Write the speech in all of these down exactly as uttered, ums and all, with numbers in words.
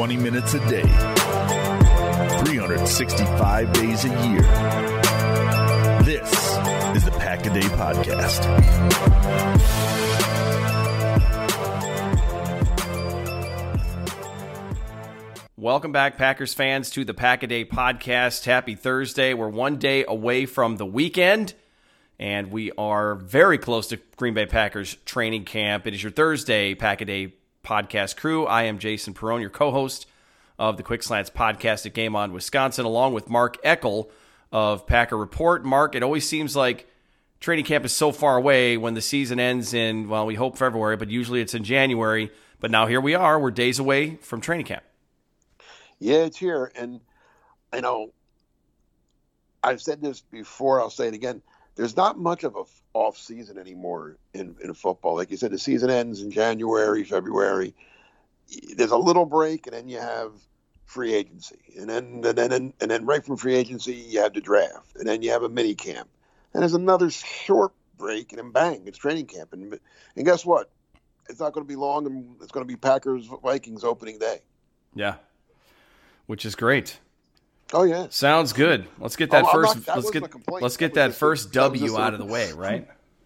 twenty minutes a day, three hundred sixty-five days a year. This is the Pack a Day Podcast. Welcome back, Packers fans, to the Pack a Day Podcast. Happy Thursday. We're one day away from the weekend, and we are very close to Green Bay Packers training camp. It is your Thursday Pack a Day Podcast crew. I am Jason Perrone, your co-host of the Quick Slants podcast at Game On Wisconsin, along with Mark Eckel of Packer Report. Mark, it always seems like training camp is so far away when the season ends in, well, we hope February, but usually it's in January. But now here we are. We're days away from training camp. Yeah, it's here. And, you know, I've said this before, I'll say it again. There's not much of a off season anymore in, in football. Like you said, the season ends in January, February. There's a little break, and then you have free agency. And then, and then, and then right from free agency, you have the draft. And then you have a mini camp. And there's another short break, and then bang, it's training camp. And, and guess what? It's not going to be long, and it's going to be Packers-Vikings opening day. Yeah. Which is great. Oh yeah, sounds good. Let's get that oh, first. Not, that let's get let's get that that first a, W that out a, of the way, right?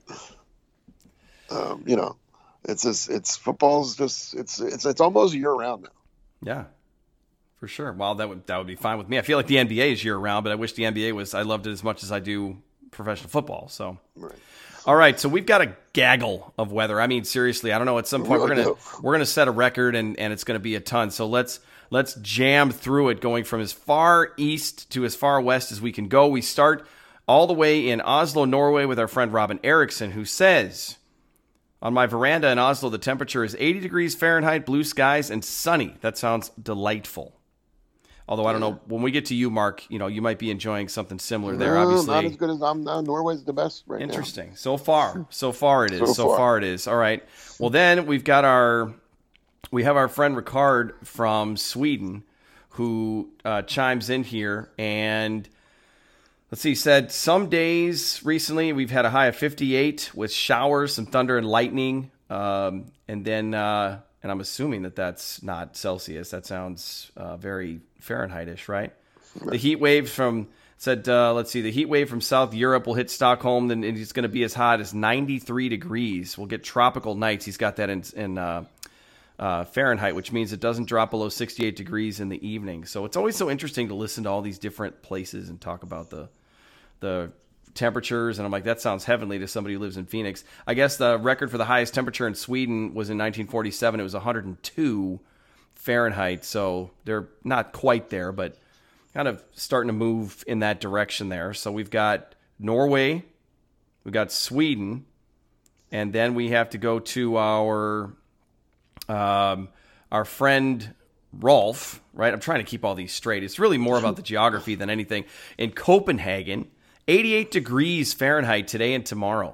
Um, you know, it's just it's football's just it's it's it's almost year round now. Yeah, for sure. Well, that would that would be fine with me. I feel like the N B A is year round, but I wish the N B A was. I loved it as much as I do professional football. So. Right. All right, so we've got a gaggle of weather. I mean, seriously, I don't know. At some point, we're gonna we're gonna set a record, and, and it's gonna be a ton. So let's let's jam through it, going from as far east to as far west as we can go. We start all the way in Oslo, Norway, with our friend Robin Eriksson, who says, "On my veranda in Oslo, the temperature is eighty degrees Fahrenheit, blue skies, and sunny. That sounds delightful." Although I don't know, when we get to you, Mark, you know, you might be enjoying something similar there. No, obviously, not as good as I'm now. Norway's the best right Interesting. now. So far, so far it is. So, so far. far it is. All right. Well, then we've got our, we have our friend Ricard from Sweden, who uh, chimes in here, and let's see. He said some days recently we've had a high of fifty-eight with showers, some thunder and lightning, um, and then. Uh, And I'm assuming that that's not Celsius. That sounds uh, very Fahrenheit-ish, right? right? The heat wave from, said, uh, let's see, the heat wave from South Europe will hit Stockholm, and it's going to be as hot as ninety-three degrees. We'll get tropical nights. He's got that in, in uh, uh, Fahrenheit, which means it doesn't drop below sixty-eight degrees in the evening. So it's always so interesting to listen to all these different places and talk about the the temperatures, and I'm like, that sounds heavenly to somebody who lives in Phoenix. I guess the record for the highest temperature in Sweden was in nineteen forty-seven. It was one hundred two Fahrenheit, so they're not quite there, but kind of starting to move in that direction there. So we've got Norway, we've got Sweden, and then we have to go to our um, our friend Rolf, right? I'm trying to keep all these straight. It's really more about the geography than anything. In Copenhagen, eighty-eight degrees Fahrenheit today and tomorrow.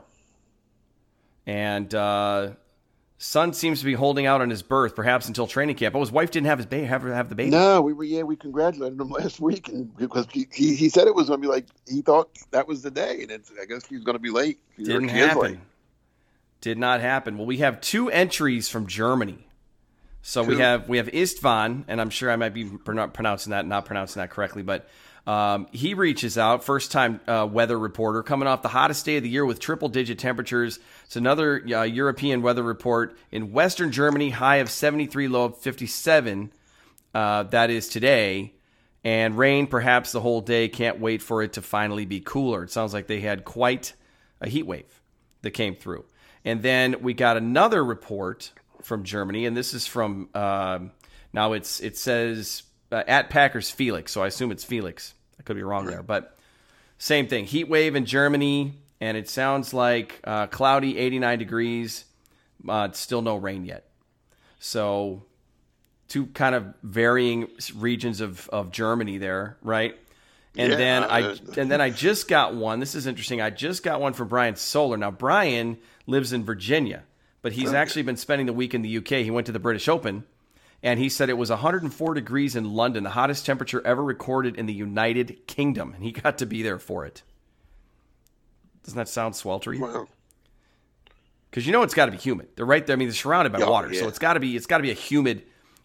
And uh, son seems to be holding out on his birth, perhaps until training camp. Oh, his wife didn't have his baby, have, have the baby. No, we were yeah, we congratulated him last week, and because he, he, he said it was going to be like he thought that was the day, and it's, I guess he was going to be late. He Didn't happen. Did not happen. Well, we have two entries from Germany. So two. we have we have Istvan, and I'm sure I might be pronouncing that, not pronouncing that correctly, but. Um, he reaches out, first-time uh, weather reporter, coming off the hottest day of the year with triple-digit temperatures. It's another uh, European weather report in Western Germany, high of seventy-three, low of fifty-seven. Uh, that is today. And rain perhaps the whole day. Can't wait for it to finally be cooler. It sounds like they had quite a heat wave that came through. And then we got another report from Germany, and this is from, uh, now it's it says... Uh, at Packers Felix, so I assume it's Felix. I could be wrong there, but same thing. Heat wave in Germany, and it sounds like uh, cloudy, eighty-nine degrees. Uh, still no rain yet. So two kind of varying regions of, of Germany there, right? And yeah, then I uh, and then I just got one. This is interesting. I just got one from Brian Solar. Now Brian lives in Virginia, but he's actually been spending the week in the U K. He went to the British Open. And he said it was one hundred four degrees in London, the hottest temperature ever recorded in the United Kingdom. And he got to be there for it. Doesn't that sound sweltering? Wow. Because you know it's got to be humid. They're right there. I mean, they're surrounded by Oh, water, yeah. so it's got to be it's got to be a humid one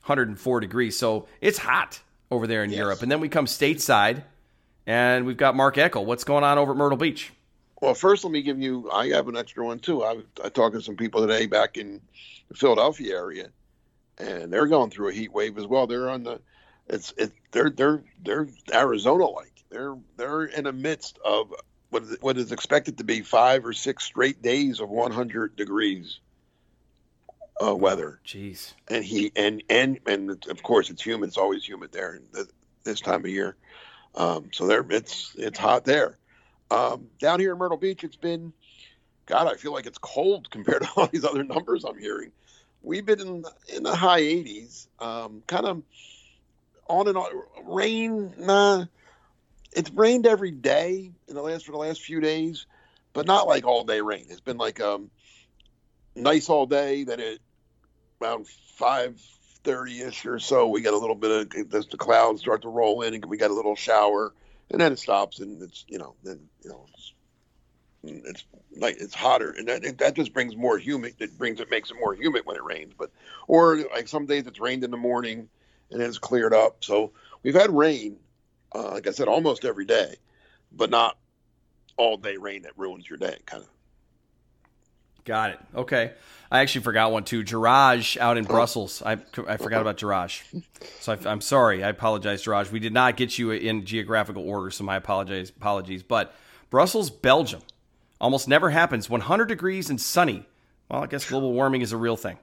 hundred four degrees. So it's hot over there in Yes. Europe. And then we come stateside, and we've got Mark Eckel. What's going on over at Myrtle Beach? Well, first, let me give you, I have an extra one too. I, I talked to some people today back in the Philadelphia area, and they're going through a heat wave as well. They're on the, it's, it, they're, they're, they're Arizona-like. They're, they're in the midst of what is, what is expected to be five or six straight days of one hundred degrees uh, weather. Jeez. And he, and, and, and of course it's humid. It's always humid there th- this time of year. Um, so there, it's, it's hot there. Um, down here in Myrtle Beach, it's been, God, I feel like it's cold compared to all these other numbers I'm hearing. We've been in, in the high eighties, um, kind of on and on. Rain, nah, it's rained every day in the last for the last few days, but not like all day rain. It's been like um, nice all day. Then it around five thirty ish or so, we got a little bit of the clouds start to roll in, and we got a little shower. And then it stops, and it's you know then you know it's it's like it's hotter, and that that just brings more humid. It brings it makes it more humid when it rains. But or like some days it's rained in the morning, and then it's cleared up. So we've had rain, uh, like I said, almost every day, but not all day rain that ruins your day, kind of. Got it. Okay. I actually forgot one too. Jiraj out in Brussels. I, I forgot about Jiraj. So I, I'm sorry. I apologize, Jiraj. We did not get you in geographical order, so my apologies. Apologies. But Brussels, Belgium, almost never happens. one hundred degrees and sunny. Well, I guess global warming is a real thing.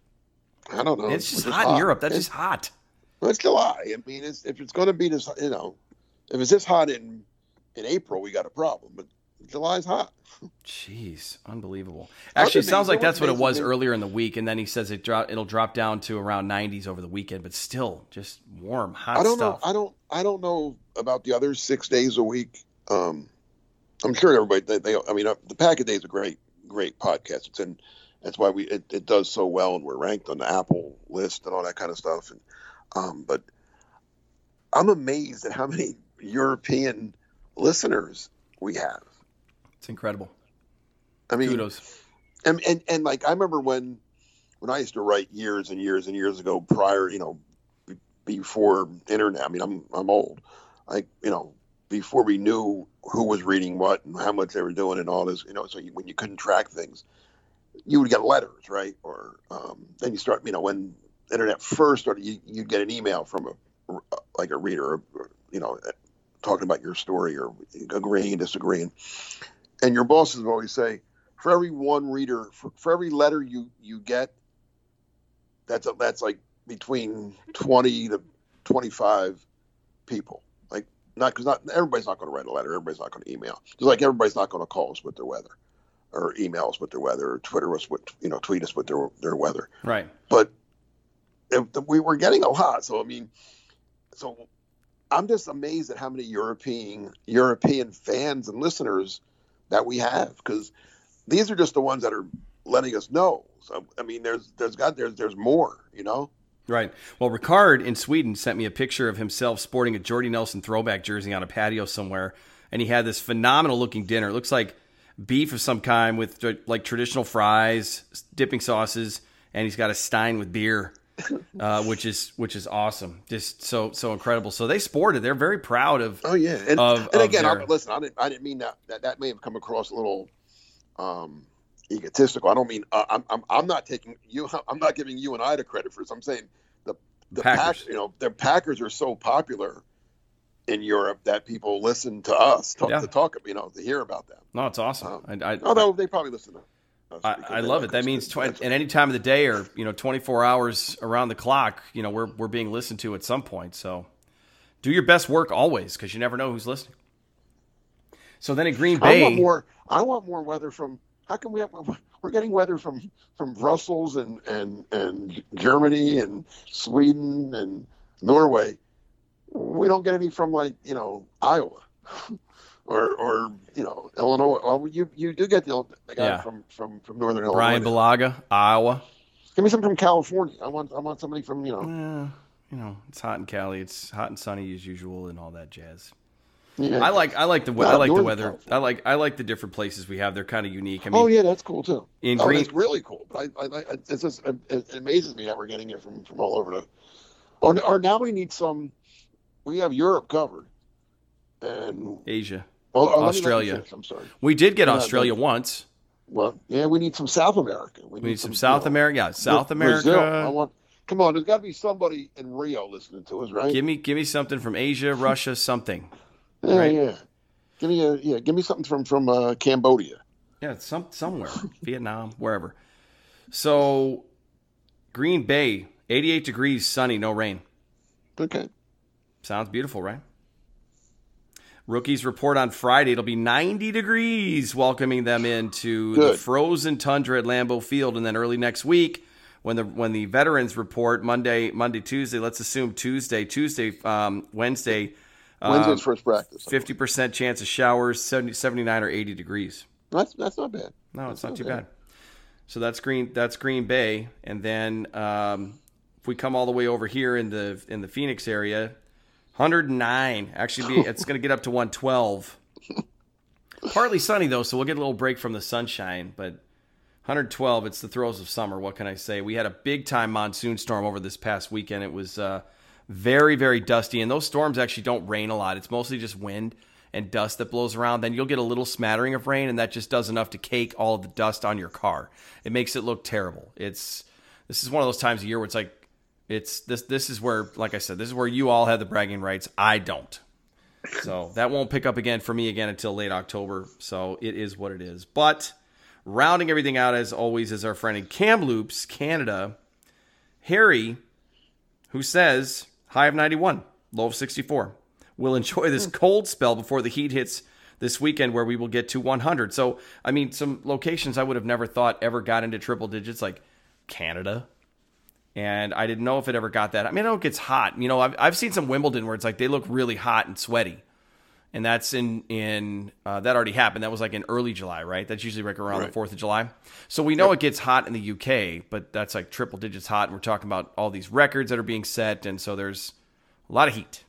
I don't know. It's just hot, hot in Europe. That's it's, just hot. Well, it's July. I mean, it's, if it's going to be this, you know, if it's this hot in in April, we got a problem. But July's hot. Jeez, unbelievable. Actually, it sounds like that's what it was earlier in the week, and then he says it drop, it'll drop down to around nineties over the weekend, but still just warm, hot I don't stuff. know. I don't. I don't know about the other six days a week. Um, I'm sure everybody. They, they. I mean, uh, the Pack a Day is a great, great podcast. It's in. That's why we. It, it does so well, and we're ranked on the Apple list and all that kind of stuff. And um, but I'm amazed at how many European listeners we have. It's incredible. I mean, kudos. And, and and like I remember when when I used to write years and years and years ago, prior, you know, b- before internet. I mean, I'm I'm old. Like you know, before we knew who was reading what and how much they were doing and all this, you know. So you, when you couldn't track things, you would get letters, right? Or um, then you start, you know, when internet first started, you, you'd get an email from a like a reader, or, you know, talking about your story or agreeing, disagreeing. And your bosses would always say, for every one reader, for, for every letter you, you get, that's a, that's like between twenty to twenty-five people. Like not because not everybody's not going to write a letter, everybody's not going to email. Just like everybody's not going to call us with their weather, or email us with their weather, or Twitter us with you know tweet us with their their weather. Right. But if the, we were getting a lot. So I mean, so I'm just amazed at how many European European fans and listeners that we have, because these are just the ones that are letting us know. So I mean, there's there's got there's there's more, you know. Right. Well, Ricard in Sweden sent me a picture of himself sporting a Jordy Nelson throwback jersey on a patio somewhere, and he had this phenomenal looking dinner. It looks like beef of some kind with like traditional fries, dipping sauces, and he's got a stein with beer, uh, which is which is awesome. Just so so incredible. So they sported. They're very proud of. Oh yeah, and, of, and again, their... I, listen, I didn't I didn't mean that, that that may have come across a little um, egotistical. I don't mean uh, I'm I'm I'm not taking you. I'm not giving you and I the credit for this. I'm saying the the Packers. Pack, you know, the Packers are so popular in Europe that people listen to us talk, yeah. to talk, you know, to hear about them. No, it's awesome. Um, I, I, although they probably listen to us. I, I love it. That means tw- at any time of the day, or you know, twenty-four hours around the clock, you know, we're we're being listened to at some point. So do your best work always, because you never know who's listening. So then in Green Bay, I want more. I want more weather from. How can we have? We're getting weather from from Brussels and and and Germany and Sweden and Norway. We don't get any from like you know Iowa. Or, or you know, Illinois. Well, you you do get the, the guy yeah. from, from, from northern Illinois. Brian Balaga, Iowa. Give me some from California. I want I want somebody from you know. Eh, you know, it's hot in Cali. It's hot and sunny as usual, and all that jazz. Yeah. I like I like the we- Not I like the Northern weather. California. I like I like the different places we have. They're kind of unique. I mean, Oh yeah, that's cool too. in oh, Green- that's really cool. But I, I, I it's just, it, it amazes me that we're getting it from, from all over the. Or, or now we need some. We have Europe covered, and Asia, well, oh, let me- let me Australia. finish, I'm sorry. We did get Yeah, Australia but- once. Well, yeah, we need some South America. We need some South you know, America. Yeah, South Bra- America. Brazil. I want. Come on, there's got to be somebody in Rio listening to us, right? Give me give me something from Asia, Russia, something. yeah, right. yeah. Give me a yeah. Give me something from from uh, Cambodia. Yeah, some somewhere, Vietnam, wherever. So, Green Bay, eighty-eight degrees, sunny, no rain. Okay. Sounds beautiful, right? Rookies report on Friday. It'll be ninety degrees, welcoming them into the Good. frozen tundra at Lambeau Field, and then early next week, when the when the veterans report Monday, Monday, Tuesday. Let's assume Tuesday, Tuesday, um, Wednesday. Wednesday's first practice. Fifty percent chance of showers, seventy, seventy-nine or eighty degrees. That's that's not bad. No, it's That's not too bad. So that's Green. That's Green Bay, and then um, if we come all the way over here in the in the Phoenix area, one hundred nine. Actually, be, it's going to get up to one twelve. Partly sunny though, so we'll get a little break from the sunshine. But one hundred twelve. It's the throes of summer. What can I say? We had a big time monsoon storm over this past weekend. It was uh, very very dusty, and those storms actually don't rain a lot. It's mostly just wind and dust that blows around. Then you'll get a little smattering of rain, and that just does enough to cake all of the dust on your car. It makes it look terrible. It's this is one of those times of year where it's like it's this this is where, like I said, this is where you all have the bragging rights. I don't. So that won't pick up again for me again until late October. So it is what it is. But rounding everything out as always is our friend in Kamloops, Canada, Harry, who says high of ninety-one, low of sixty-four. We'll enjoy this cold spell before the heat hits this weekend, where we will get to one hundred. So, I mean, some locations I would have never thought ever got into triple digits, like Canada. And I didn't know if it ever got that. I mean, I know it gets hot. You know, I've, I've seen some Wimbledon where it's like they look really hot and sweaty. And that's in, in uh, that already happened. That was like in early July, right? That's usually like around Right. the fourth of July. So we know it gets hot in the U K, but that's like triple digits hot. And we're talking about all these records that are being set. And so there's a lot of heat.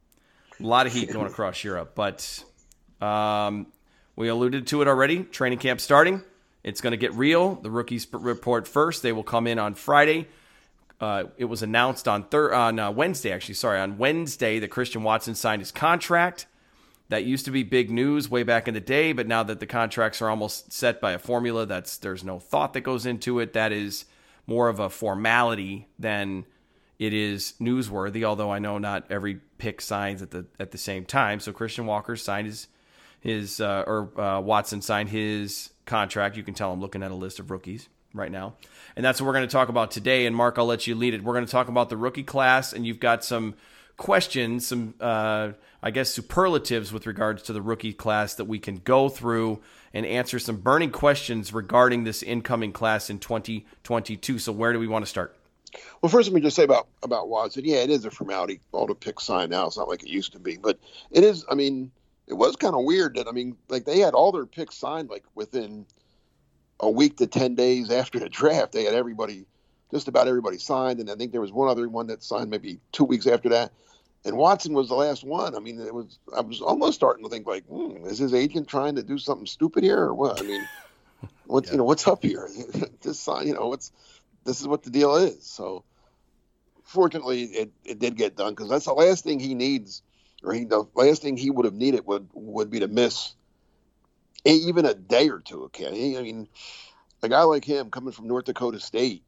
A lot of heat going across Europe, but um, we alluded to it already. Training camp starting. It's going to get real. The rookies report first. They will come in on Friday. Uh, it was announced on thir- on uh, Wednesday, actually. Sorry, on Wednesday that Christian Watson signed his contract. That used to be big news way back in the day, but now that the contracts are almost set by a formula, that's there's no thought that goes into it. That is more of a formality than it is newsworthy, although I know not every pick signs at the at the same time. So Christian Walker signed his his uh, or uh, Watson signed his contract. You can tell I'm looking at a list of rookies right now, and that's what we're going to talk about today. And Mark, I'll let you lead it. We're going to talk about the rookie class, and you've got some questions, some uh, I guess superlatives with regards to the rookie class that we can go through and answer some burning questions regarding this incoming class in twenty twenty-two. So where do we want to start? Well, first, let me just say about, about Watson. Yeah, it is a formality. All the picks signed now. It's not like it used to be. But it is, I mean, it was kind of weird that, I mean, like they had all their picks signed like within a week to ten days after the draft. They had everybody, just about everybody signed. And I think there was one other one that signed maybe two weeks after that. And Watson was the last one. I mean, it was, I was almost starting to think like, hmm, is his agent trying to do something stupid here or what? I mean, what's, Yeah. you know, what's up here? Just sign, you know, what's, this is what the deal is. So fortunately it, it did get done, because that's the last thing he needs, or he, the last thing he would have needed would, would be to miss a, even a day or two. Okay. I mean, a guy like him coming from North Dakota State,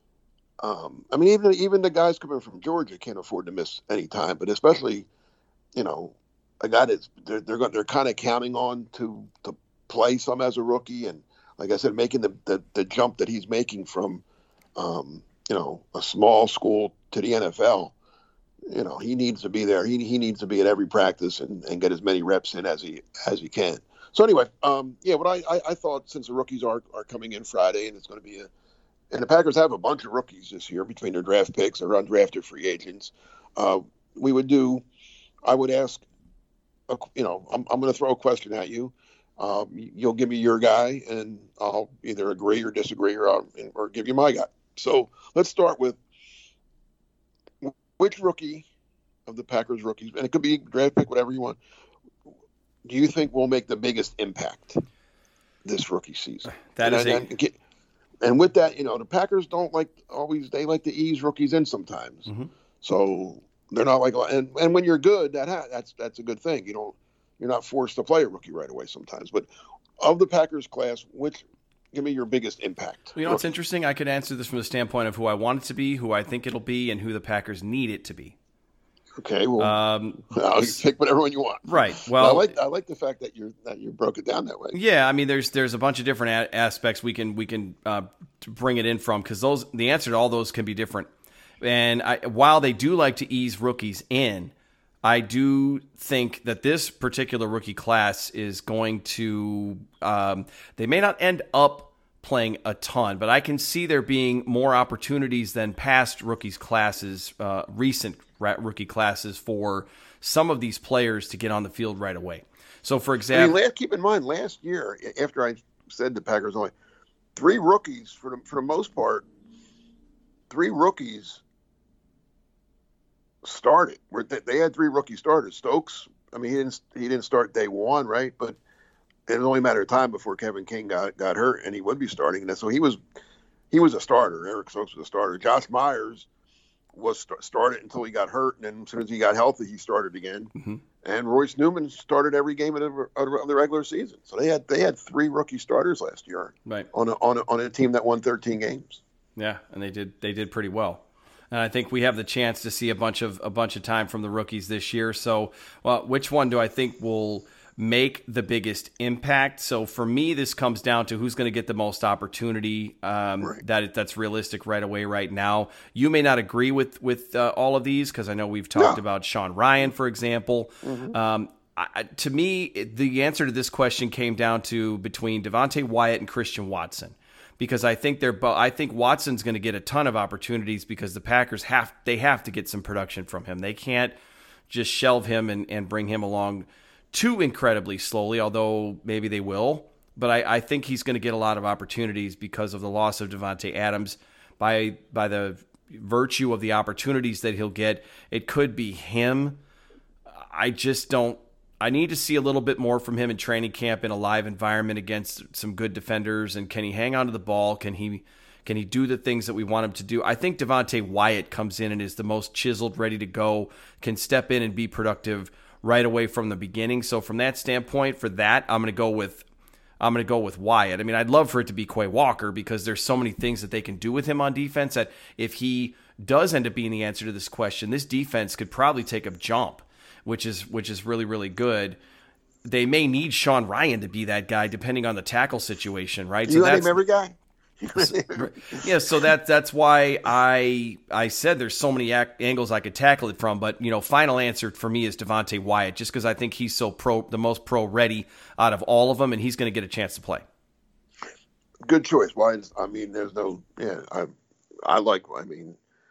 um, I mean, even, even the guys coming from Georgia can't afford to miss any time, but especially, you know, a guy that's they're, they're, they're kind of counting on to, to play some as a rookie. And like I said, making the, the, the jump that he's making from, Um, you know, a small school to the N F L, you know, he needs to be there. He he needs to be at every practice and, and get as many reps in as he as he can. So anyway, um, yeah, what I, I, I thought, since the rookies are are coming in Friday, and it's going to be a, and the Packers have a bunch of rookies this year between their draft picks or undrafted free agents, uh, we would do, I would ask, a, you know, I'm I'm going to throw a question at you. Um, you'll give me your guy, and I'll either agree or disagree, or I'll, or give you my guy. So let's start with, which rookie of the Packers rookies, and it could be draft pick, whatever you want, do you think will make the biggest impact this rookie season? That and, is a... and, and with that, you know, the Packers don't like always, they like to ease rookies in sometimes. Mm-hmm. So they're not like, and, and when you're good, that ha- that's that's a good thing. You don't, you're not forced to play a rookie right away sometimes. But of the Packers class, which, give me your biggest impact? You know, it's interesting. I could answer this from the standpoint of who I want it to be, who I think it'll be, and who the Packers need it to be. Okay, well, um, I'll pick whatever one you want. Right. Well, I like I like the fact that you're that you broke it down that way. Yeah, I mean, there's there's a bunch of different a- aspects we can we can uh, bring it in from, because those the answer to all those can be different. And I, while they do like to ease rookies in, I do think that this particular rookie class is going to um, they may not end up playing a ton, but I can see there being more opportunities than past rookies classes, uh, recent rookie classes, for some of these players to get on the field right away. So, for example, I mean, keep in mind, last year, after I said the Packers only three rookies for the, for the most part, three rookies started. Where they had three rookie starters. Stokes, I mean, he didn't he didn't start day one, right? But it was only a matter of time before Kevin King got, got hurt, and he would be starting. And so he was he was a starter. Eric Stokes was a starter. Josh Myers was st- started until he got hurt, and then as soon as he got healthy, he started again. Mm-hmm. And Royce Newman started every game of the, of the regular season. So they had they had three rookie starters last year, right, on a, on a, on a team that won thirteen games. Yeah, and they did they did pretty well. And I think we have the chance to see a bunch of a bunch of time from the rookies this year. So, well, which one do I think will make the biggest impact? So for me, this comes down to who's going to get the most opportunity. Um, right. That that's realistic right away, right now. You may not agree with with uh, all of these, because I know we've talked no. about Sean Ryan, for example. Mm-hmm. Um, I, to me, the answer to this question came down to between Devontae Wyatt and Christian Watson, because I think they're bo- I think Watson's going to get a ton of opportunities, because the Packers have they have to get some production from him. They can't just shelve him and, and bring him along too incredibly slowly, although maybe they will. But I, I think he's going to get a lot of opportunities because of the loss of Devontae Adams. By by the virtue of the opportunities that he'll get, it could be him. I just don't. I need to see a little bit more from him in training camp in a live environment against some good defenders. And can he hang on to the ball? Can he can he do the things that we want him to do? I think Devontae Wyatt comes in and is the most chiseled, ready to go, can step in and be productive right away from the beginning. So from that standpoint, for that, I'm going to go with I'm going to go with Wyatt. I mean, I'd love for it to be Quay Walker, because there's so many things that they can do with him on defense that if he does end up being the answer to this question, this defense could probably take a jump, which is which is really, really good. They may need Sean Ryan to be that guy, depending on the tackle situation, right? You so let that's, him every guy. Yeah, so that that's why I I said there's so many ac- angles I could tackle it from, but you know, final answer for me is Devontae Wyatt, just because I think he's so pro, the most pro ready out of all of them, and he's going to get a chance to play. Good choice. Wyatt. I mean, there's no yeah. I I like. I mean,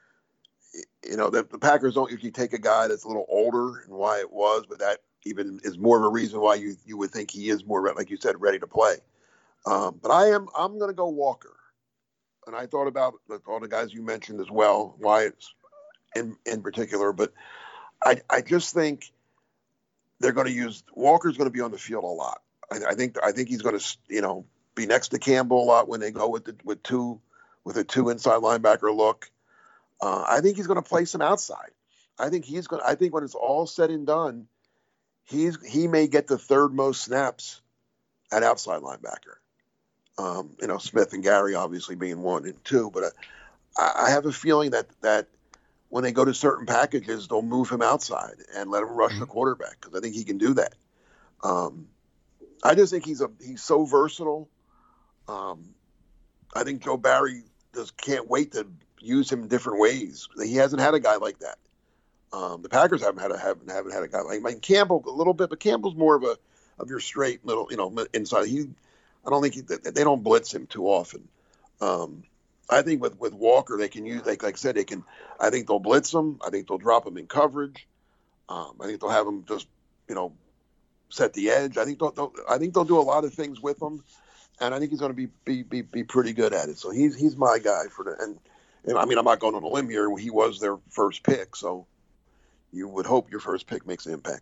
you know, the, the Packers don't usually take a guy that's a little older, and Wyatt was, but that even is more of a reason why you you would think he is more, like you said, ready to play. Um, but I am I'm going to go Walker. And I thought about all the guys you mentioned as well, Wyatt in in particular. But I I just think they're going to use Walker's going to be on the field a lot. I, I think I think he's going to you know be next to Campbell a lot when they go with the, with two with a two inside linebacker look. Uh, I think he's going to play some outside. I think he's going. I think when it's all said and done, he's he may get the third most snaps at outside linebacker. Um, you know, Smith and Gary obviously being one and two, but uh, I have a feeling that that when they go to certain packages, they'll move him outside and let him rush mm-hmm. the quarterback, because I think he can do that. Um, I just think he's a he's so versatile. Um, I think Joe Barry just can't wait to use him in different ways. He hasn't had a guy like that. Um, the Packers haven't had a haven't, haven't had a guy like, like Campbell a little bit, but Campbell's more of a of your straight middle, you know, inside. He I don't think he, they don't blitz him too often. Um, I think with, with Walker, they can use, like, like I said, they can, I think they'll blitz him. I think they'll drop him in coverage. Um, I think they'll have him just, you know, set the edge. I think they'll, they'll I think they'll do a lot of things with him, and I think he's going to be, be, be, be pretty good at it. So he's, he's my guy for the, and, and I mean, I'm not going on a limb here. He was their first pick. So you would hope your first pick makes an impact.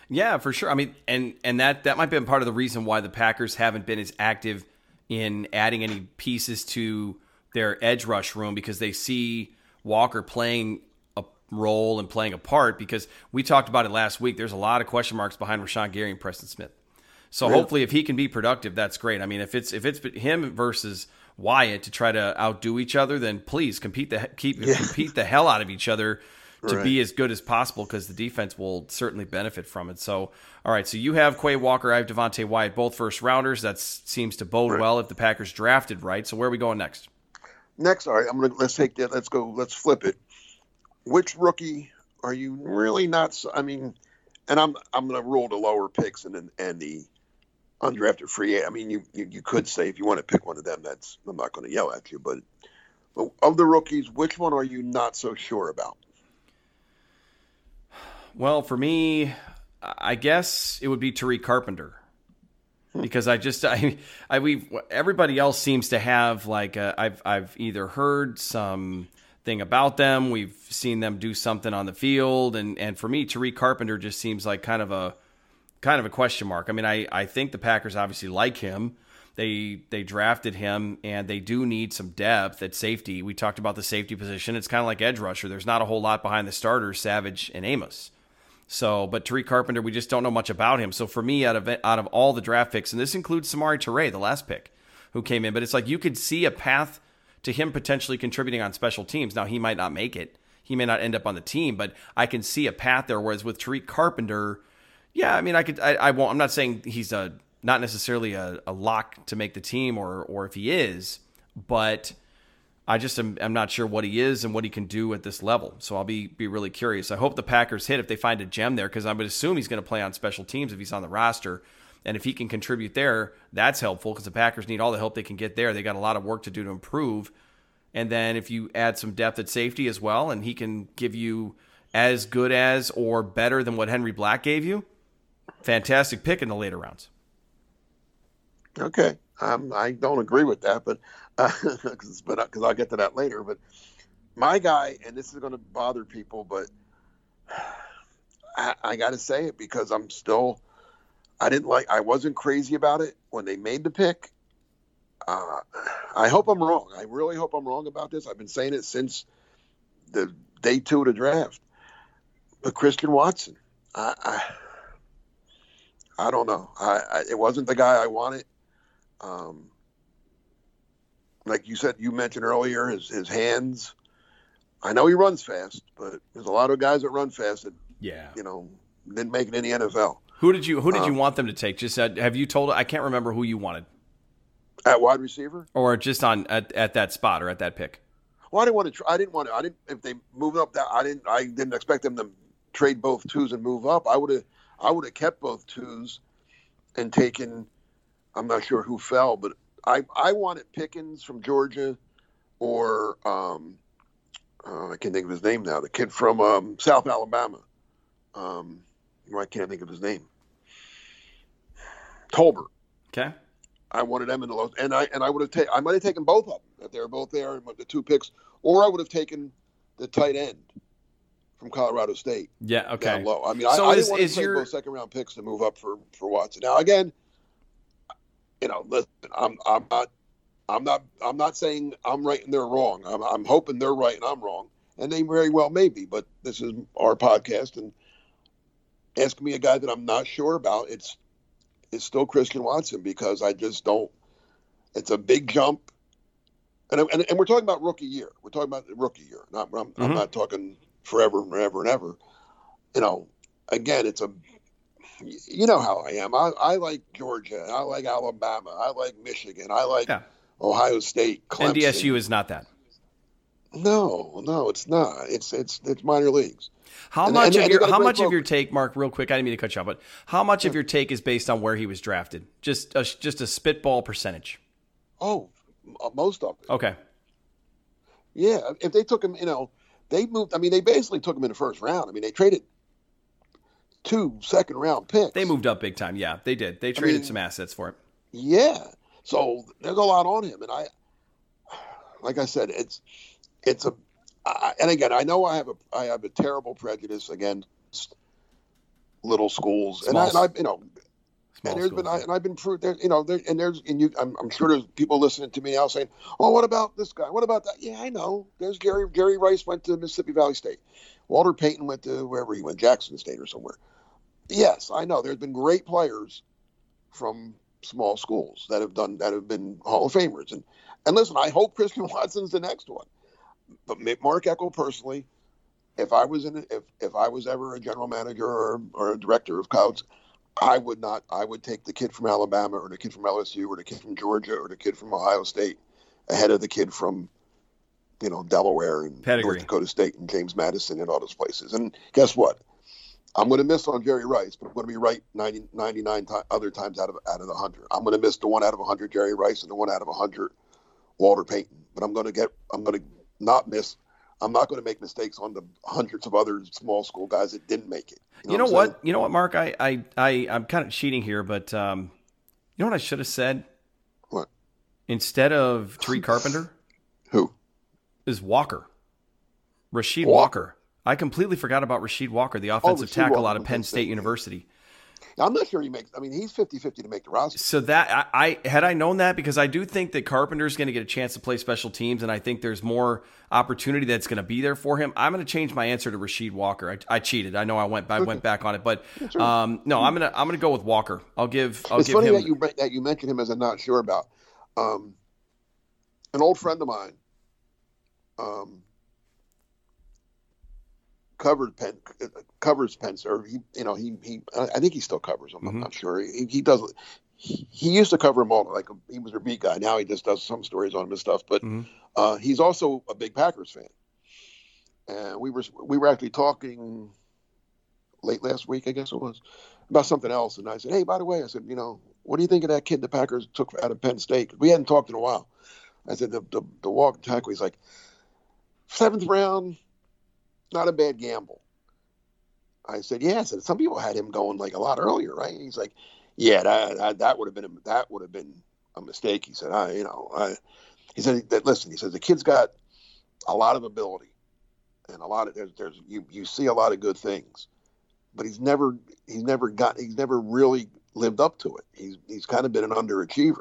Yeah, for sure. I mean, and and that that might be part of the reason why the Packers haven't been as active in adding any pieces to their edge rush room, because they see Walker playing a role and playing a part. Because we talked about it last week. There's a lot of question marks behind Rashawn Gary and Preston Smith. So really? Hopefully, if he can be productive, that's great. I mean, if it's if it's him versus Wyatt to try to outdo each other, then please compete the keep yeah. compete the hell out of each other to right. be as good as possible, because the defense will certainly benefit from it. So, all right, so you have Quay Walker, I have Devontae Wyatt, both first rounders. That seems to bode right. well if the Packers drafted right. So where are we going next? Next, all right, I'm gonna let's take that. Let's go. Let's flip it. Which rookie are you really not? I mean, and I'm I'm gonna rule the lower picks and and the undrafted free. I mean, you, you you could say if you want to pick one of them, that's I'm not going to yell at you, but, but of the rookies, which one are you not so sure about? Well, for me, I guess it would be Tariq Carpenter, because I just I I we everybody else seems to have like a, I've I've either heard some thing about them, we've seen them do something on the field, and and for me, Tariq Carpenter just seems like kind of a kind of a question mark. I mean, I I think the Packers obviously like him. They they drafted him, and they do need some depth at safety. We talked about the safety position. It's kind of like edge rusher. There's not a whole lot behind the starters, Savage and Amos. So, but Tariq Carpenter, we just don't know much about him. So for me, out of out of all the draft picks, and this includes Samori Toure, the last pick, who came in, but it's like you could see a path to him potentially contributing on special teams. Now, he might not make it. He may not end up on the team, but I can see a path there. Whereas with Tariq Carpenter, yeah, I mean, I could, I, I won't, I'm not saying he's a, not necessarily a, a lock to make the team, or, or if he is, but I just am I'm not sure what he is and what he can do at this level. So I'll be be really curious. I hope the Packers hit if they find a gem there, because I would assume he's going to play on special teams if he's on the roster. And if he can contribute there, that's helpful, because the Packers need all the help they can get there. They got a lot of work to do to improve. And then if you add some depth at safety as well, and he can give you as good as or better than what Henry Black gave you, fantastic pick in the later rounds. Okay. Um, I don't agree with that, but because uh, because I'll get to that later. But my guy, and this is going to bother people, but I, I got to say it because I'm still, I didn't like, I wasn't crazy about it when they made the pick. Uh, I hope I'm wrong. I really hope I'm wrong about this. I've been saying it since the day two of the draft. But Christian Watson, I, I, I don't know. I, I it wasn't the guy I wanted. Um, like you said, you mentioned earlier, his his hands. I know he runs fast, but there's a lot of guys that run fast that, yeah, you know, didn't make it in the N F L. Who did you Who did um, you want them to take? Just uh, have you told? I can't remember who you wanted at wide receiver, or just on at, at that spot or at that pick. Well, I didn't want to. I didn't want to. I didn't. If they moved up, that I didn't. I didn't expect them to trade both twos and move up. I would have. I would have kept both twos and taken. I'm not sure who fell, but I, I wanted Pickens from Georgia, or um, uh, I can't think of his name now. The kid from um, South Alabama. Um, I can't think of his name. Tolbert. Okay. I wanted them in the low, and I and I would have taken. I might have taken both of them if they were both there, the two picks, or I would have taken the tight end from Colorado State. Yeah. Okay. Down low. I mean, so I, is, I didn't want to is take your... both second round picks to move up for, for Watson. Now again. You know, listen, I'm I'm not I'm not I'm not saying I'm right and they're wrong. I'm I'm hoping they're right and I'm wrong, and they very well may be. But this is our podcast, and ask me a guy that I'm not sure about. It's it's still Christian Watson, because I just don't. It's a big jump, and and, and we're talking about rookie year. We're talking about rookie year. Not I'm, mm-hmm. I'm not talking forever and ever and ever. You know, again, it's a. You know how I am. I, I like Georgia. I like Alabama. I like Michigan. I like yeah. Ohio State. Clemson. N D S U is not that. No, no, it's not. It's it's it's minor leagues. How and, much and, of and your how much program. of your take, Mark? Real quick, I didn't mean to cut you off, but how much of your take is based on where he was drafted? Just a, just a spitball percentage. Oh, most of it. Okay. Yeah, if they took him, you know, they moved. I mean, they basically took him in the first round. I mean, they traded two second round picks. They moved up big time. Yeah, they did. They traded I mean, some assets for him. Yeah. So there's a lot on him. And I, like I said, it's, it's a, I, and again, I know I have a, I have a terrible prejudice against little schools, Small, and, I, and I, you know, and there's schools, been, I, and I've been proved there, you know, there, and there's, and you, I'm, I'm sure there's people listening to me now saying, "Oh, what about this guy? What about that?" Yeah, I know. There's Gary. Gary Rice went to Mississippi Valley State. Walter Payton went to wherever he went, Jackson State or somewhere. Yes, I know. There's been great players from small schools that have done that have been Hall of Famers, and and listen, I hope Christian Watson's the next one. But Mark Eckel personally, if I was in, if if I was ever a general manager or, or a director of college, I would not. I would take the kid from Alabama or the kid from L S U or the kid from Georgia or the kid from Ohio State ahead of the kid from, you know, Delaware and Pedigree. North Dakota State and James Madison and all those places. And guess what? I'm going to miss on Jerry Rice, but I'm going to be right ninety, ninety-nine t- other times out of out of the one hundred. I'm going to miss the one out of one hundred Jerry Rice and the one out of one hundred Walter Payton. But I'm going to get. I'm going to not miss. I'm not going to make mistakes on the hundreds of other small school guys that didn't make it. You know, you know what? what? You know what, Mark? I, I, I, I'm kind of cheating here, but um, you know what I should have said? What? Instead of Tariq Carpenter? Who? Is Walker. Rasheed Walker. Walker. I completely forgot about Rasheed Walker, the offensive oh, tackle Walker out of Penn State, State University. I'm not sure he makes. I mean, he's fifty-fifty to make the roster. So that I, I had I known that, because I do think that Carpenter's going to get a chance to play special teams, and I think there's more opportunity that's going to be there for him. I'm going to change my answer to Rasheed Walker. I, I cheated. I know I went I went back on it, but um, no, I'm gonna I'm gonna go with Walker. I'll give. I'll it's give funny him. that you that you mentioned him as I'm not sure about. Um, an old friend of mine. Um, covered Penn, covers Penn, or he, you know, he, he, I think he still covers them. Mm-hmm. I'm not sure. He, he does. He, he used to cover them all. Like he was a beat guy. Now he just does some stories on him and stuff. But mm-hmm. uh, he's also a big Packers fan. And we were we were actually talking late last week, I guess it was, about something else. And I said, "Hey, by the way," I said, "you know, what do you think of that kid the Packers took out of Penn State? We hadn't talked in a while." I said, "The the, the walk tackle." He's like, seventh round. Not a bad gamble. I said, yeah. I said, some people had him going like a lot earlier, right? He's like, yeah, that that, that would have been a, that would have been a mistake. He said, I, you know, I. He said that. Listen, he says the kid's got a lot of ability, and a lot of there's there's you you see a lot of good things, but he's never he's never got he's never really lived up to it. He's he's kind of been an underachiever.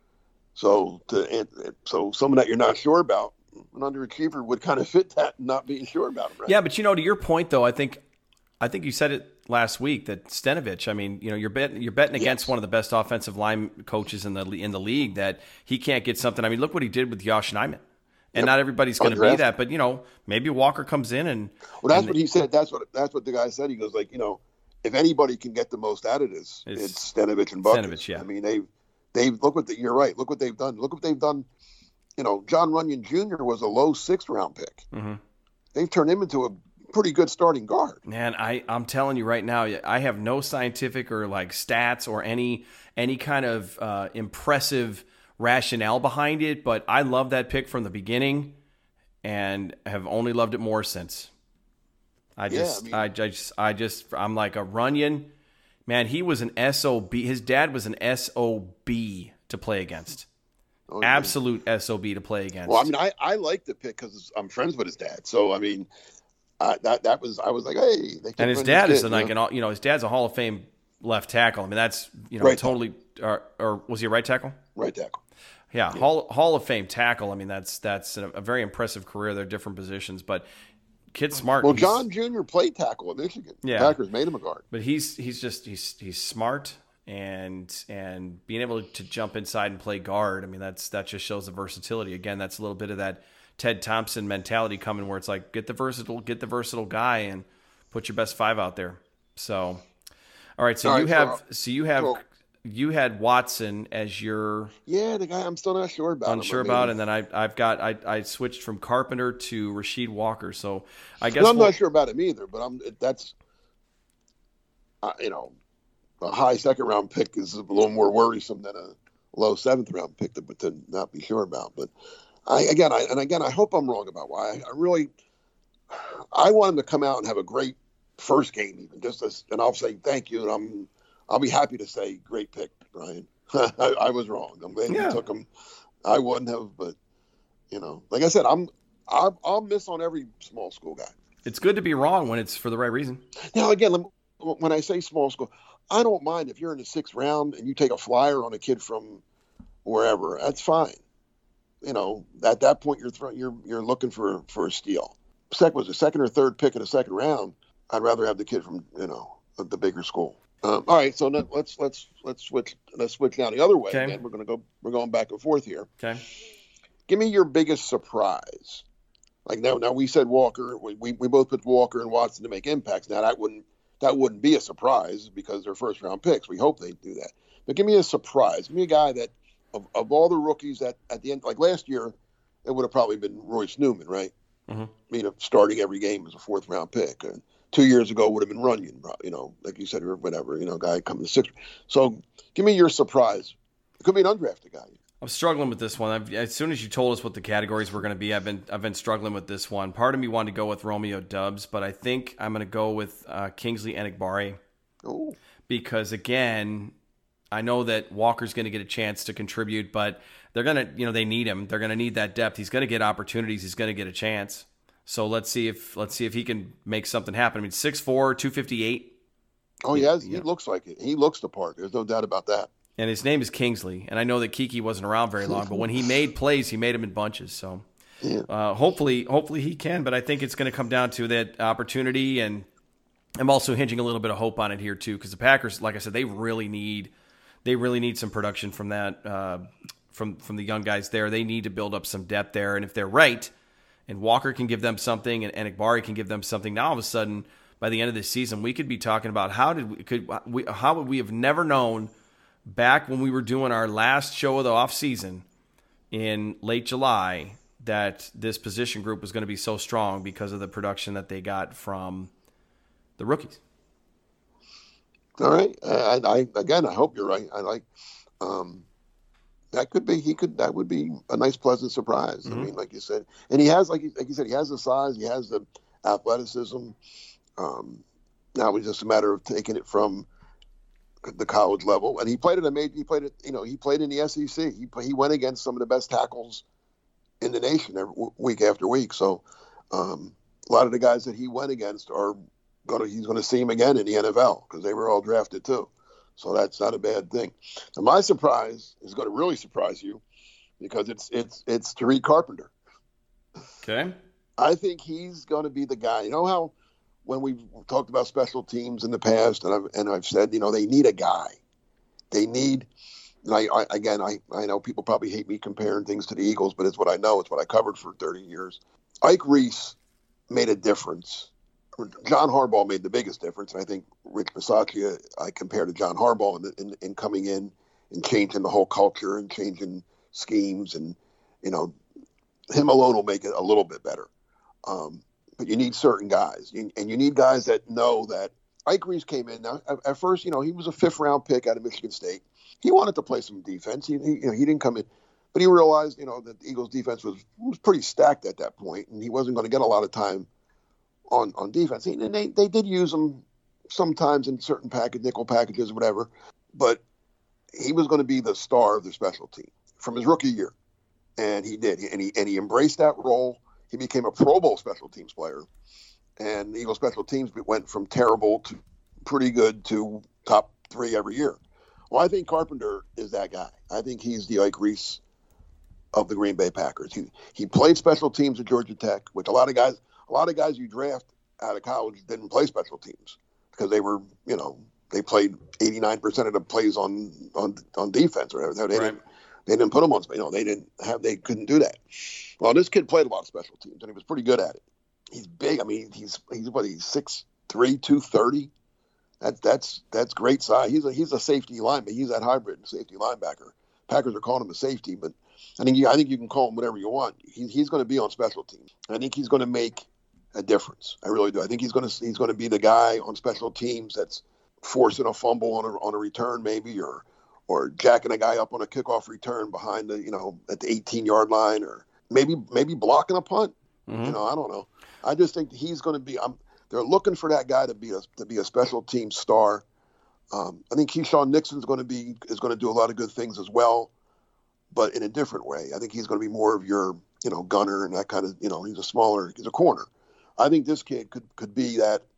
So to so someone that you're not sure about. An underachiever would kind of fit that, not being sure about him, right? Yeah, but you know, to your point though, I think, I think you said it last week that Stenavich. I mean, you know, you're betting, you're betting against yes. one of the best offensive line coaches in the in the league that he can't get something. I mean, look what he did with Josh Nijman, and yep. not everybody's going to be that, but you know, maybe Walker comes in and well, that's and what he said. That's what that's what the guy said. He goes like, you know, if anybody can get the most out of this, it's, it's Stenavich and Buckner. Stenavich, yeah. I mean, they they look what the, you're right. Look what they've done. Look what they've done. You know, John Runyon Junior was a low sixth round pick. Mm-hmm. They've turned him into a pretty good starting guard. Man, I, I'm telling you right now, I have no scientific or like stats or any any kind of uh, impressive rationale behind it, but I love that pick from the beginning and have only loved it more since. I just, yeah, I, mean, I, I just, I just, I'm like a Runyon. Man, he was an S O B. His dad was an S O B to play against. Oh, absolute S O B to play against. Well, I mean, I, I like the pick because I'm friends with his dad. So, I mean, I, that that was I was like, hey. They and his dad is kid, like, you know? an, you know, his dad's a Hall of Fame left tackle. I mean, that's, you know, right totally, or, or was he a right tackle? Right tackle. Yeah, yeah. Hall Hall of Fame tackle. I mean, that's that's a, a very impressive career. They're different positions, but kid's smart. Well, John Junior played tackle at Michigan. Yeah, Packers made him a guard. But he's he's just he's he's smart. And and being able to jump inside and play guard, I mean, that's that just shows the versatility. Again, that's a little bit of that Ted Thompson mentality coming, where it's like get the versatile, get the versatile guy, and put your best five out there. So, all right. So all you right, have so, so you have so, you had Watson as your yeah the guy I'm still not sure about unsure him, about, and then I I've got I I switched from Carpenter to Rasheed Walker. So I guess well, I'm we'll, not sure about him either, but I'm that's uh, you know. A high second round pick is a little more worrisome than a low seventh round pick to, to not be sure about. But I, again, I, and again, I hope I'm wrong about why. I, I really, I want him to come out and have a great first game, even just as, and I'll say thank you, and I'm, I'll be happy to say great pick, Brian. I, I was wrong. I'm glad yeah. you took him. I wouldn't have, but you know, like I said, I'm, I'll, I'll miss on every small school guy. It's good to be wrong when it's for the right reason. Now, again, let me, when I say small school, I don't mind if you're in the sixth round and you take a flyer on a kid from wherever. That's fine. You know, at that point you're throwing, you're you're looking for for a steal. Second was a second or third pick in the second round. I'd rather have the kid from you know the bigger school. Um, all right, so let's let's let's switch let's switch now the other way. Okay. Again, we're gonna go we're going back and forth here. Okay. Give me your biggest surprise. Like now, now we said Walker. We, we we both put Walker and Watson to make impacts. Now that wouldn't that wouldn't be a surprise because they're first round picks. We hope they do that. But give me a surprise. Give me a guy that of, of all the rookies that at the end, like last year, it would have probably been Royce Newman, right? Mm-hmm. You know, starting every game as a fourth round pick. And two years ago would have been Runyon, you know, like you said, or whatever, you know, guy coming to sixth. So give me your surprise. It could be an undrafted guy. I'm struggling with this one. I've, as soon as you told us what the categories were going to be, I've been I've been struggling with this one. Part of me wanted to go with Romeo Doubs, but I think I'm going to go with uh, Kingsley Enagbare. Oh, because again, I know that Walker's going to get a chance to contribute, but they're going to, you know, they need him. They're going to need that depth. He's going to get opportunities. He's going to get a chance. So let's see if let's see if he can make something happen. I mean, six four, two fifty-eight. Oh, he has. Yeah. He looks like it. He looks the part. There's no doubt about that. And his name is Kingsley. And I know that Kiki wasn't around very long, but when he made plays, he made them in bunches. So yeah. uh, hopefully, hopefully he can. But I think it's going to come down to that opportunity. And I'm also hinging a little bit of hope on it here too, because the Packers, like I said, they really need they really need some production from that uh, from from the young guys there. They need to build up some depth there. And if they're right, and Walker can give them something, and Enagbare can give them something, now all of a sudden, by the end of this season, we could be talking about how did we could we how would we have never known back when we were doing our last show of the off season in late July that this position group was going to be so strong because of the production that they got from the rookies. All right. I, I again, I hope you're right. I like um, that could be he could that would be a nice pleasant surprise. Mm-hmm. I mean, like you said, and he has like like you said, he has the size, he has the athleticism. Um, now it's just a matter of taking it from the college level, and he played at a major. He played it, you know, he played in the S E C. He he went against some of the best tackles in the nation every, week after week. So um, a lot of the guys that he went against are gonna. He's going to see him again in the N F L because they were all drafted too. So that's not a bad thing. And my surprise is going to really surprise you because it's it's it's Tariq Carpenter. Okay, I think he's going to be the guy. You know how when we've talked about special teams in the past, and I've and I've said, you know, they need a guy. They need. And I, I again, I, I know people probably hate me comparing things to the Eagles, but it's what I know. It's what I covered for thirty years. Ike Reese made a difference. John Harbaugh made the biggest difference. And I think Rich Bisaccia, I compare to John Harbaugh in, in, in coming in and changing the whole culture and changing schemes. And, you know, him alone will make it a little bit better. Um, but you need certain guys. You, and you need guys that know that Ike Reese came in. Now, at, at first, you know, he was a fifth round pick out of Michigan State. He wanted to play some defense. He, he, you know, he didn't come in. But he realized, you know, that the Eagles' defense was was pretty stacked at that point, and he wasn't going to get a lot of time on, on defense. And they, they did use him sometimes in certain package, nickel packages or whatever, but he was going to be the star of the special team from his rookie year. And he did. And he, and he embraced that role. He became a Pro Bowl special teams player. And the Eagles special teams went from terrible to pretty good to top three every year. Well, I think Carpenter is that guy. I think he's the Ike Reese of the Green Bay Packers. He he played special teams at Georgia Tech, which a lot of guys a lot of guys you draft out of college didn't play special teams because they were, you know, they played eighty-nine percent of the plays on on, on defense or whatever. They right. didn't they didn't put them on, you know, they didn't have they couldn't do that. Well, this kid played a lot of special teams and he was pretty good at it. He's big. I mean, he's he's what he's six three, two thirty. That that's that's great size. He's a he's a safety linebacker. He's that hybrid safety linebacker. Packers are calling him a safety, but I think you, I think you can call him whatever you want. He, he's going to be on special teams. I think he's going to make a difference. I really do. I think he's going to he's going to be the guy on special teams that's forcing a fumble on a on a return maybe, or or jacking a guy up on a kickoff return behind the you know at the eighteen yard line, or maybe maybe blocking a punt. Mm-hmm. You know, I don't know. I just think he's going to be. I'm, they're looking for that guy to be a to be a special team star. Um, I think Keyshawn Nixon's going to be is going to do a lot of good things as well, but in a different way. I think he's going to be more of your you know gunner and that kind of you know he's a smaller he's a corner. I think this kid could could be that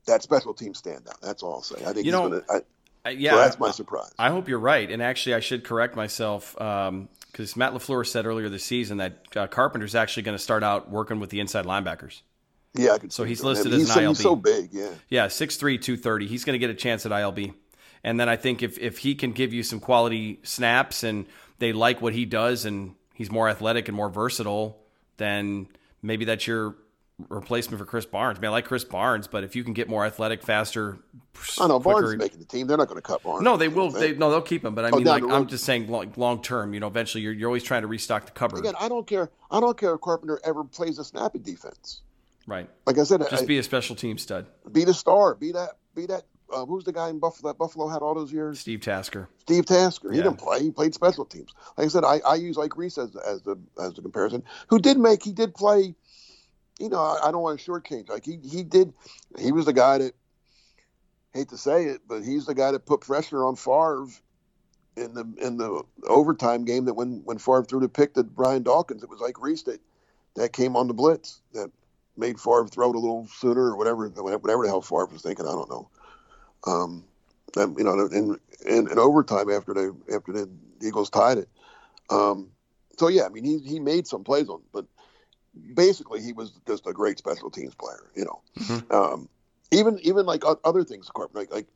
that special team standout. That's all I'll say. I think you he's know, going to. Uh, yeah, so that's my surprise. I hope you're right. And actually, I should correct myself because um, Matt LaFleur said earlier this season that uh, Carpenter's actually going to start out working with the inside linebackers. Yeah, I could. So he's that. listed I mean, as he's an I L B. He's so big, yeah. Yeah, six three, two thirty. He's going to get a chance at I L B. And then I think if, if he can give you some quality snaps and they like what he does and he's more athletic and more versatile, then maybe that's your replacement for Chris Barnes. I mean, I like Chris Barnes, but if you can get more athletic, faster, I know quicker, Barnes is making the team. They're not going to cut Barnes. No, they will. They, no, they'll keep him. But I oh, mean, like, I'm I'm just saying, long, long term. You know, eventually, you're you're always trying to restock the cupboard. Again, I don't care. I don't care if Carpenter ever plays a snappy defense. Right. Like I said, just I, be a special team stud. Be the star. Be that. Be that. Uh, who's the guy in Buffalo that Buffalo had all those years? Steve Tasker. Steve Tasker. He yeah. didn't play. He played special teams. Like I said, I, I use Ike Reese as as the as the comparison. Who did make? He did play. You know, I, I don't want to shortchange. Like he he did. He was the guy that. Hate to say it, but he's the guy that put pressure on Favre in the in the overtime game. That when when Favre threw the pick to Brian Dawkins, it was Ike Reese that that came on the blitz that made Favre throw it a little sooner or whatever whatever the hell Favre was thinking. I don't know. Um, and, you know, in, in in overtime after they after the Eagles tied it. Um, so yeah, I mean he he made some plays on, but basically he was just a great special teams player. You know. Mm-hmm. Um, Even even like other things, like like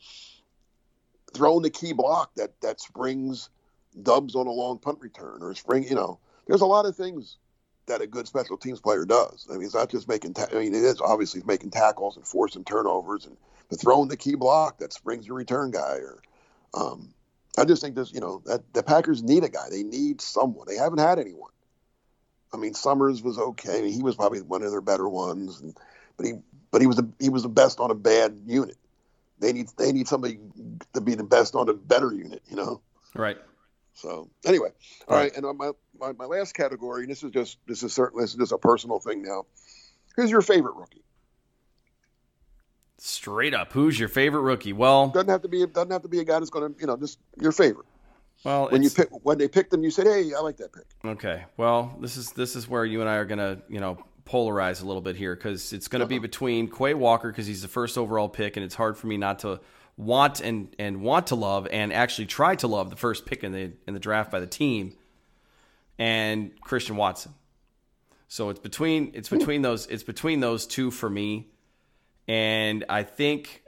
throwing the key block that, that springs dubs on a long punt return or spring. You know, there's a lot of things that a good special teams player does. I mean, it's not just making. Ta- I mean, it is obviously making tackles and forcing turnovers, and but throwing the key block that springs your return guy. Or um, I just think there's you know that the Packers need a guy. They need someone. They haven't had anyone. I mean, Summers was okay. I mean, he was probably one of their better ones, and, but he. But he was the he was the best on a bad unit. They need they need somebody to be the best on a better unit, you know. Right. So anyway, all right. right. And on my, my my last category, and this is just this is certainly this is just a personal thing now. Who's your favorite rookie? Straight up, who's your favorite rookie? Well, doesn't have to be doesn't have to be a guy that's going to you know just your favorite. Well, when you pick when they picked them, you said, "Hey, I like that pick." Okay. Well, this is this is where you and I are going to you know. polarize a little bit here because it's going to uh-huh. be between Quay Walker because he's the first overall pick and it's hard for me not to want and and want to love and actually try to love the first pick in the in the draft by the team and Christian Watson. So it's between it's between those it's between those two for me, and I think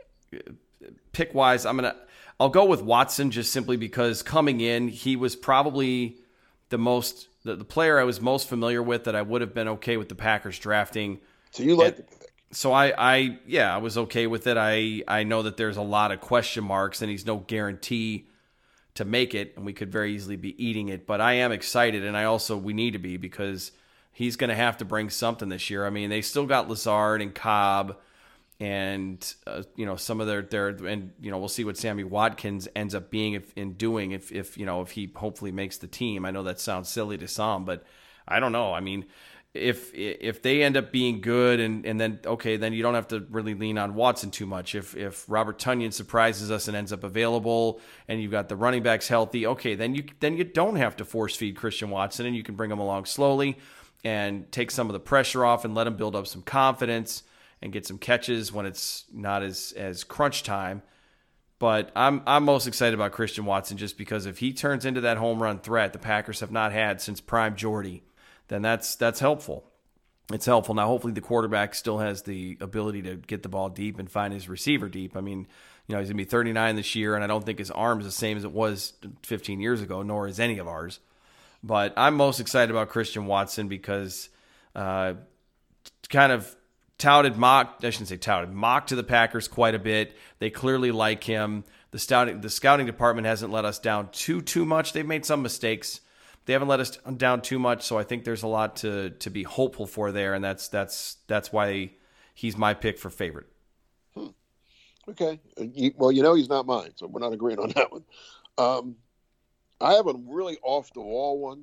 pick wise I'm gonna I'll go with Watson just simply because coming in he was probably the most The, the player I was most familiar with that I would have been okay with the Packers drafting. So you like the pick? So I, I, yeah, I was okay with it. I, I know that there's a lot of question marks and he's no guarantee to make it, and we could very easily be eating it. But I am excited, and I also we need to be because he's going to have to bring something this year. I mean, they still got Lazard and Cobb, and uh, you know some of their their and you know we'll see what Sammy Watkins ends up being if, in doing if if you know if he hopefully makes the team. I know that sounds silly to some, but I don't know. I mean, if if they end up being good and, and then okay, then you don't have to really lean on Watson too much. If if Robert Tonyan surprises us and ends up available, and you've got the running backs healthy, okay, then you then you don't have to force feed Christian Watson, and you can bring him along slowly and take some of the pressure off and let him build up some confidence and get some catches when it's not as, as crunch time. But I'm I'm most excited about Christian Watson just because if he turns into that home run threat the Packers have not had since prime Jordy, then that's that's helpful. It's helpful. Now, hopefully the quarterback still has the ability to get the ball deep and find his receiver deep. I mean, you know, he's going to be thirty-nine this year, and I don't think his arm is the same as it was fifteen years ago, nor is any of ours. But I'm most excited about Christian Watson because uh, kind of touted, mocked, I shouldn't say touted, mocked to the Packers quite a bit. They clearly like him. The scouting, the scouting department hasn't let us down too, too much. They've made some mistakes. They haven't let us down too much, so I think there's a lot to to be hopeful for there, and that's that's that's why he's my pick for favorite. Hmm. Okay. You, well, you know he's not mine, so we're not agreeing on that one. Um, I have a really off-the-wall one.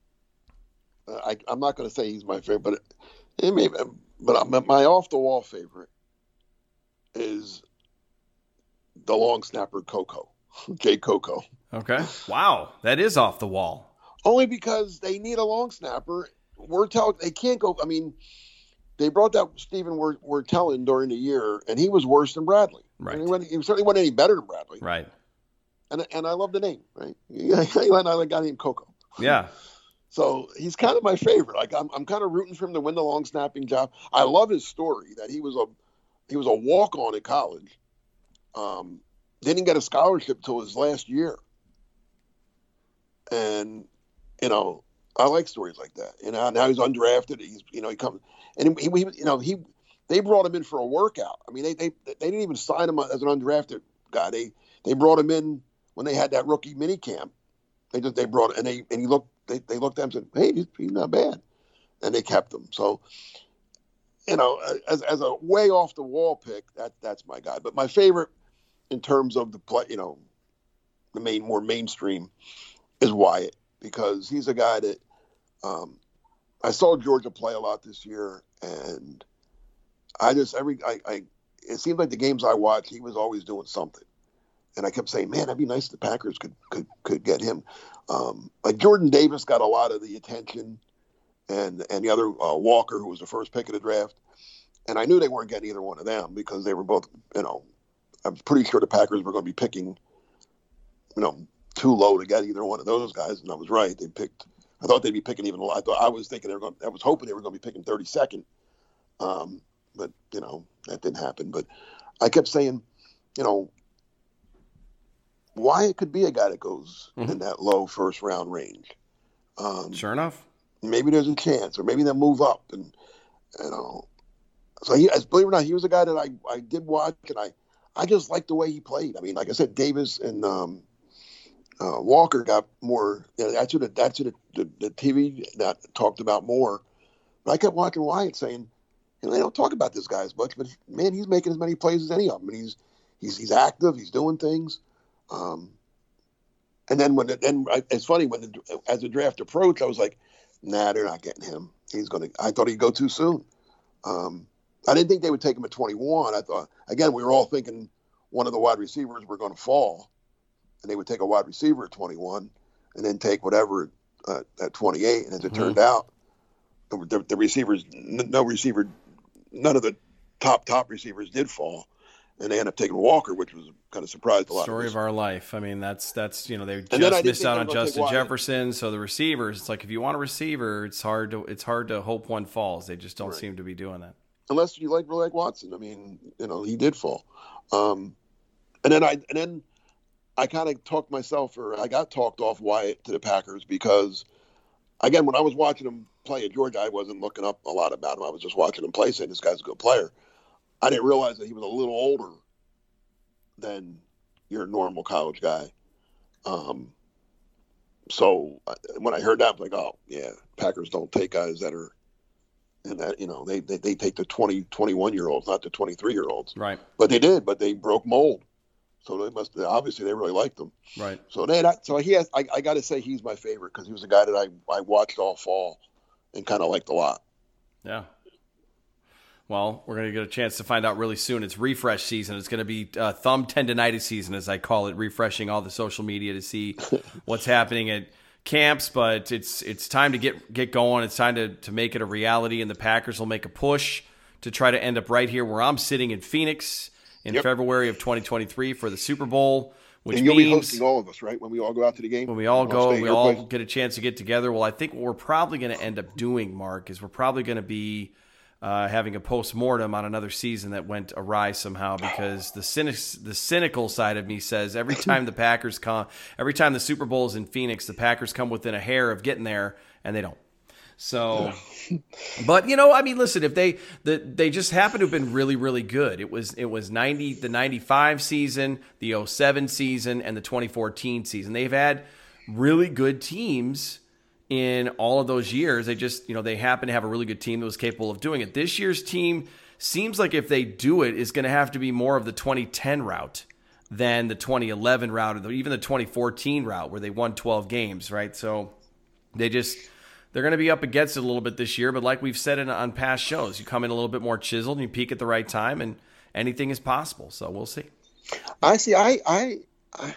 Uh, I, I'm not going to say he's my favorite, but it, it may, but my off-the-wall favorite is the long snapper Coco, Jake Coco. Okay. Wow, that is off the wall. Only because they need a long snapper. We're telling they can't go. I mean, they brought that Stephen Wirtelin during the year, and he was worse than Bradley. Right. And he, went, he certainly wasn't any better than Bradley. Right. And and I love the name. Right. I like a guy named Coco. Yeah. So he's kind of my favorite. Like I'm, I'm kind of rooting for him to win the long snapping job. I love his story that he was a, he was a walk on in college. Um, didn't get a scholarship till his last year. And you know, I like stories like that. You know, now he's undrafted. He's, you know, he comes and he, he you know, he, they brought him in for a workout. I mean, they, they, they didn't even sign him as an undrafted guy. They, they brought him in when they had that rookie mini camp. They just, they brought, and they, and he looked, they, they looked at him and said, hey, he's, he's not bad. And they kept him. So, you know, as, as a way off the wall pick, that, that's my guy. But my favorite in terms of the play, you know, the main, more mainstream is Wyatt, because he's a guy that, um, I saw Georgia play a lot this year, and I just every I, I it seemed like the games I watched, he was always doing something, and I kept saying, "Man, that'd be nice if the Packers could could could get him." Um, like Jordan Davis got a lot of the attention, and and the other uh, Walker, who was the first pick of the draft, and I knew they weren't getting either one of them because they were both, you know, I was pretty sure the Packers were going to be picking, you know, too low to get either one of those guys, and I was right. They picked. I thought they'd be picking even a lot. I thought I was thinking they were going. I was hoping they were going to be picking thirty-second, um, but you know that didn't happen. But I kept saying, you know, why it could be a guy that goes mm-hmm. in that low first round range. Um, sure enough, maybe there's a chance, or maybe they'll move up, and you know. So he, as believe it or not, he was a guy that I, I did watch, and I I just liked the way he played. I mean, like I said, Davis and. Um, Uh, Walker got more. You know, that's what the, that's what the, the, the T V that talked about more. But I kept watching Wyatt saying, you know, they don't talk about this guy as much, but man, he's making as many plays as any of them, and he's he's he's active, he's doing things. Um, and then when the, then I, it's funny when the, as the draft approached, I was like, nah, they're not getting him. He's gonna. I thought he'd go too soon. Um, I didn't think they would take him at twenty-one. I thought again we were all thinking one of the wide receivers were going to fall. And they would take a wide receiver at twenty-one and then take whatever uh, at twenty-eight. And as it mm-hmm. turned out, the, the receivers, no receiver, none of the top, top receivers did fall. And they ended up taking Walker, which was kind of surprised a lot. Story of, of our life. I mean, that's, that's you know, they just missed out on Justin Jefferson. So the receivers, it's like if you want a receiver, it's hard to it's hard to hope one falls. They just don't right. seem to be doing that. Unless you like really like Watson. I mean, you know, he did fall. Um, and then I and then I kind of talked myself, or I got talked off Wyatt to the Packers because, again, when I was watching him play at Georgia, I wasn't looking up a lot about him. I was just watching him play, saying this guy's a good player. I didn't realize that he was a little older than your normal college guy. Um, so when I heard that, I was like, oh, yeah, Packers don't take guys that are, and that, you know, they, they, they take the twenty, twenty-one-year-olds, not the twenty-three-year-olds. Right. But they did, but they broke mold. So they must obviously they really liked him. Right. So they so he has I, I got to say he's my favorite because he was a guy that I, I watched all fall and kind of liked a lot. Yeah. Well, we're going to get a chance to find out really soon. It's refresh season. It's going to be uh, thumb tendonitis season, as I call it, refreshing all the social media to see what's happening at camps. But it's it's time to get get going. It's time to to make it a reality, and the Packers will make a push to try to end up right here where I'm sitting in Phoenix. In yep. February of twenty twenty-three for the Super Bowl, which and you'll means be hosting all of us, right? When we all go out to the game, when we all go, we all place. get a chance to get together. Well, I think what we're probably going to end up doing, Mark, is we're probably going to be uh, having a post-mortem on another season that went awry somehow because the cynic, the cynical side of me says every time the Packers come, every time the Super Bowl is in Phoenix, the Packers come within a hair of getting there, and they don't. So, but you know, I mean, listen, if they the, they just happen to have been really, really good. It was it was ninety the ninety-five season, the oh seven season, and the twenty fourteen season. They've had really good teams in all of those years. They just, you know, they happen to have a really good team that was capable of doing it. This year's team seems like if they do it, is going to have to be more of the twenty ten route than the twenty eleven route, or even the twenty fourteen route where they won twelve games, right? So they just. They're going to be up against it a little bit this year, but like we've said in, on past shows, you come in a little bit more chiseled and you peak at the right time, and anything is possible. So we'll see. I see. I I I,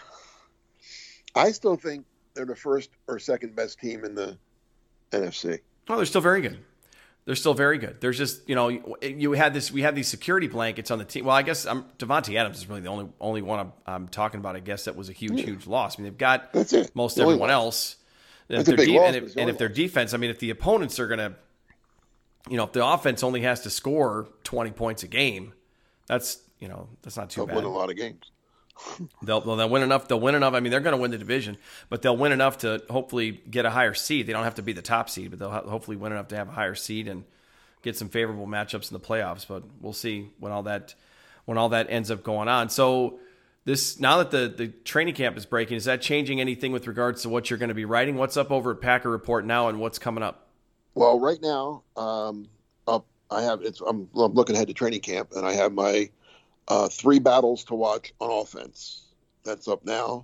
I still think they're the first or second best team in the N F C. Oh, they're still very good. They're still very good. There's just, you know, you had this, we had these security blankets on the team. Well, I guess I'm, Devontae Adams is really the only only one I'm, I'm talking about. I guess that was a huge, yeah. huge loss. I mean, they've got most the everyone else. And if, de- de- loss, and, if, and if their defense, I mean, if the opponents are going to, you know, if the offense only has to score twenty points a game, that's, you know, that's not too They'll bad. win a lot of games. They'll, they'll win enough. They'll win enough. I mean, they're going to win the division, but they'll win enough to hopefully get a higher seed. They don't have to be the top seed, but they'll ha- hopefully win enough to have a higher seed and get some favorable matchups in the playoffs. But we'll see when all that when all that ends up going on. So this now that the, the training camp is breaking, is that changing anything with regards to what you're going to be writing? What's up over at Packer Report now, and what's coming up? Well, right now, um, up I have it's I'm, I'm looking ahead to training camp, and I have my uh, three battles to watch on offense. That's up now.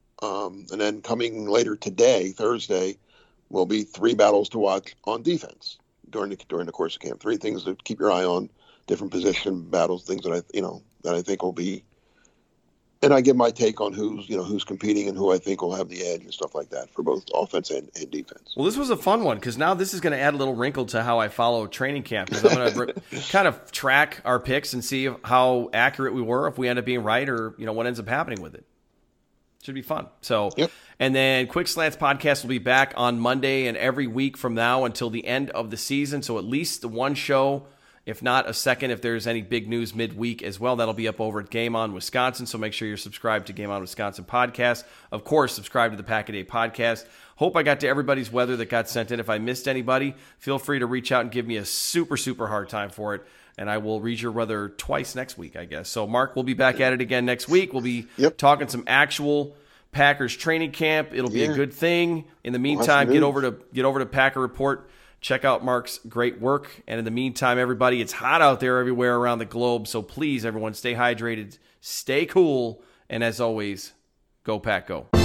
Um, and then coming later today, Thursday, will be three battles to watch on defense during the during the course of camp. Three things to keep your eye on, different position battles, things that I you know that I think will be. And I give my take on who's you know who's competing and who I think will have the edge and stuff like that for both offense and, and defense. Well, this was a fun one because now this is going to add a little wrinkle to how I follow training camp. Because I'm going to kind of track our picks and see how accurate we were, if we end up being right, or you know what ends up happening with it. Should be fun. So, yep. And then Quick Slants podcast will be back on Monday and every week from now until the end of the season. So at least the one show, if not a second, if there's any big news midweek as well, that'll be up over at Game On Wisconsin. So make sure you're subscribed to Game On Wisconsin podcast. Of course, subscribe to the Pack a Day podcast. Hope I got to everybody's weather that got sent in. If I missed anybody, feel free to reach out and give me a super, super hard time for it. And I will read your weather twice next week, I guess. So, Mark, we'll be back at it again next week. We'll be yep. talking some actual Packers training camp. It'll be yeah. a good thing. In the meantime, get over to get over to Packer Report. Check out Mark's great work. And in the meantime, everybody, it's hot out there everywhere around the globe. So please, everyone, stay hydrated, stay cool, and as always, go Pack, go.